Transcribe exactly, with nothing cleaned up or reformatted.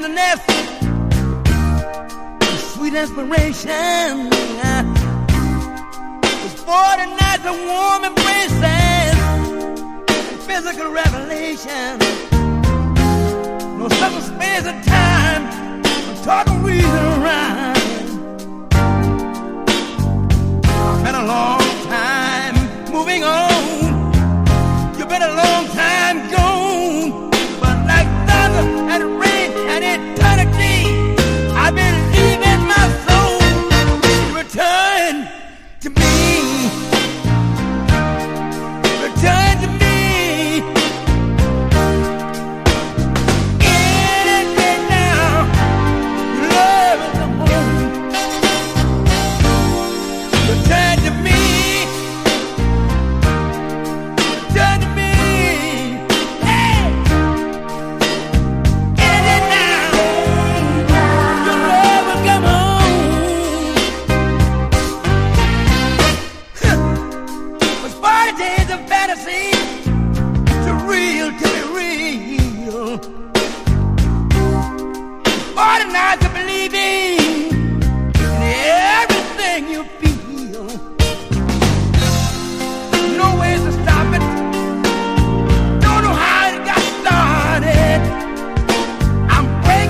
tenderness, sweet inspiration. It's forty nights of warm embraces, physical revelation. No sudden space and time, no talking reason rhyme. I've been a long time moving on. You've been a long time gone, but like thunder and rain and eternity, I believe in my soul to return to me. Return to me. Anything now, love is the home. Return to me. Return to me. Hey! Anything now, your love will come home. Was forty days of fantasy to real, to be real. forty nights